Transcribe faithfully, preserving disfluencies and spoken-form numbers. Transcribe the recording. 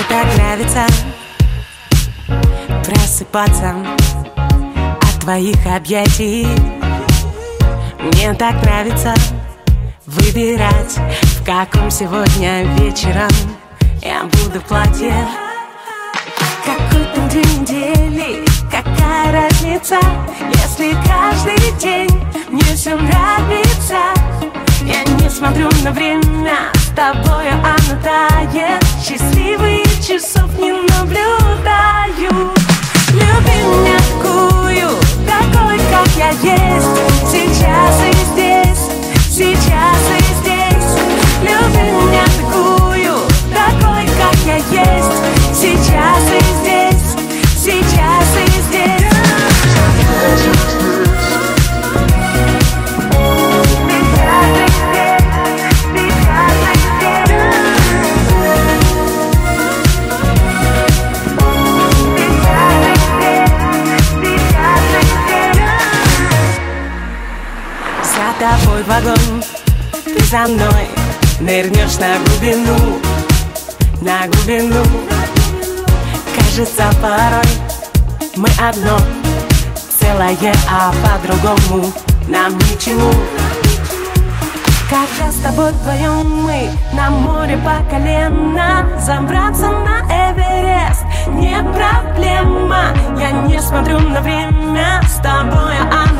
так нравится просыпаться от твоих объятий. Мне так нравится выбирать, в каком сегодня вечером я буду в платье. Какой там день недели, какая разница, если каждый день мне все нравится. Я не смотрю на время, с тобою оно тает. Счастливых часов не наблюдаю. Люби меня такую, такой, как я есть. Сейчас и здесь, сейчас и здесь. Люби меня такую, такой, как я есть. Сейчас и здесь, сейчас и здесь. За тобой в огонь, ты за мной нырнешь на глубину, на глубину. Кажется, порой мы одно целое, а по-другому нам ничему. Когда с тобой вдвоем мы на море по колено, забраться на Эверест не проблема. Я не смотрю на время, с тобой